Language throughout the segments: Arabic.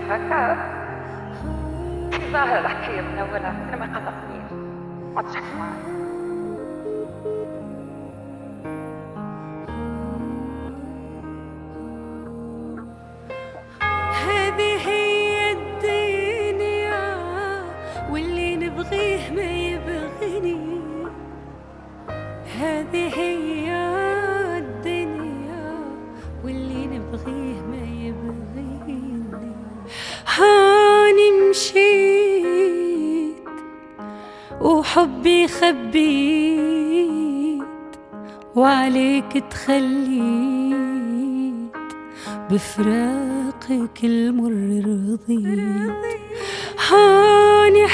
هكا ظاهر الحكاية من أولها، أنا ما قلقنيش، ما تحكي معايا. هذه هي الدنيا واللي نبغيه ما يبغيني، هذه هي الدنيا واللي نبغيه ما يبغيني. هاني مشيت وحبي خبيت وعليك تخليت، بفراقك المر رضيت. هاني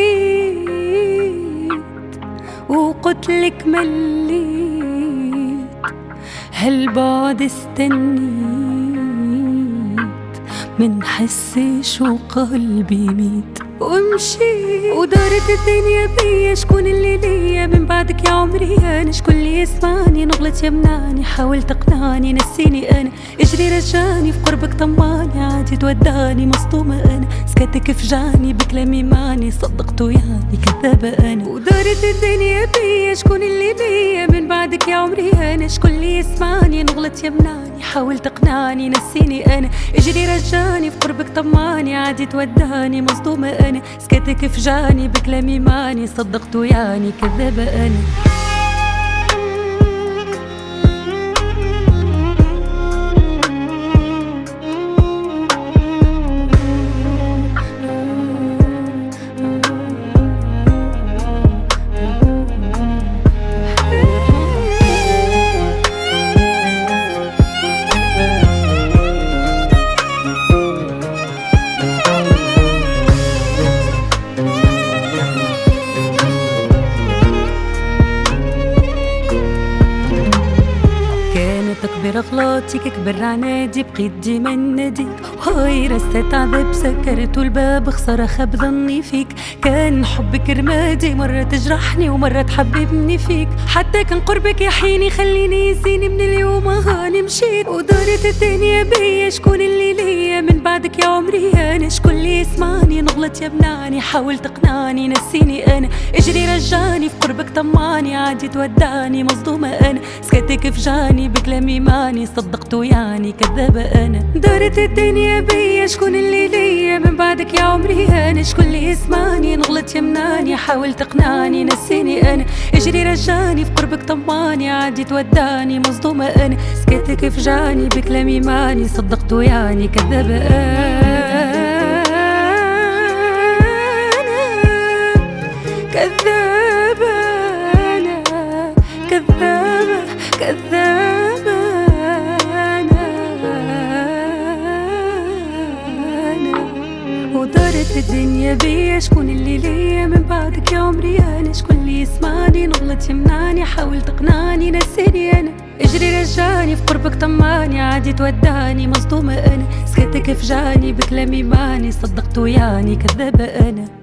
حكيت وقتلك مليت، هالبعد استنيت من حسش وقلبي ميت. ومشيت ودارت الدنيا بيا، شكون اللي ليا من بعدك يا عمري؟ انا شكون اللي يسمعني؟ نغلط يمنعني، حاول تقنعني، نسيني انا، اجري رجاني، في قربك طماني، عادي توداني، مصدومة انا، سكتك فجاني، بكلامي ماني صدقته يعني كذابة انا. ودارت الدنيا بيا، شكون اللي ليا من بعدك يا عمري؟ انا شكون اللي يسمعني؟ نغلط يمنعني، حاول تقنعني، نسيني انا، اجري رجاني، في قربك طماني، عادي توداني، مصدومة انا، سكتك فجاني، بكلامي ماني صدقته يعني كذابة انا. تكبر أغلاطي كبر عنادي، بقيت ديما ناديك، وهاي رست عذاب سكرت الباب، خسارة خاب ظني فيك، كان حبك رمادي، مرة تجرحني ومرة تحببني فيك، حتى كان قربك يحيني خليني يزيني، من اليوم هاني مشيت ودارت الدنيا بيا، شكون اللي ليا من بعدك يا عمري؟ أنا شكون اللي يسمعني؟ نغلط يمنعني، حاول تقنعني، نسيني أنا، اجري رجاني، في قربك طماني، عادي توداني، مصدومة أنا، سكتك فجاني، بكلامي ماني صدقته يعني كذابة انا. دارت الدنيا بيا، شكون اللي ليا من بعدك يا عمري؟ انا شكون اللي يسمعني؟ نغلط يمنعني، حاول تقنعني، نسيني انا، اجري رجاني، في قربك طماني، عادي توداني، مصدومة انا، سكتك فجاني، بكلامي ماني صدقته يعني كذابة انا. كذابة انا، كذابة كذابة. ودارت الدنيا بيا، شكون اللي ليا من بعدك يا عمري؟ انا شكون اللي يسمعني؟ نغلط يمنعني، حاول تقنعني، نسيني انا، اجري رجاني، في قربك طماني، عادي توداني، مصدومة انا، سكتك فجاني، بكلامي ماني صدقته يعني كذابة انا.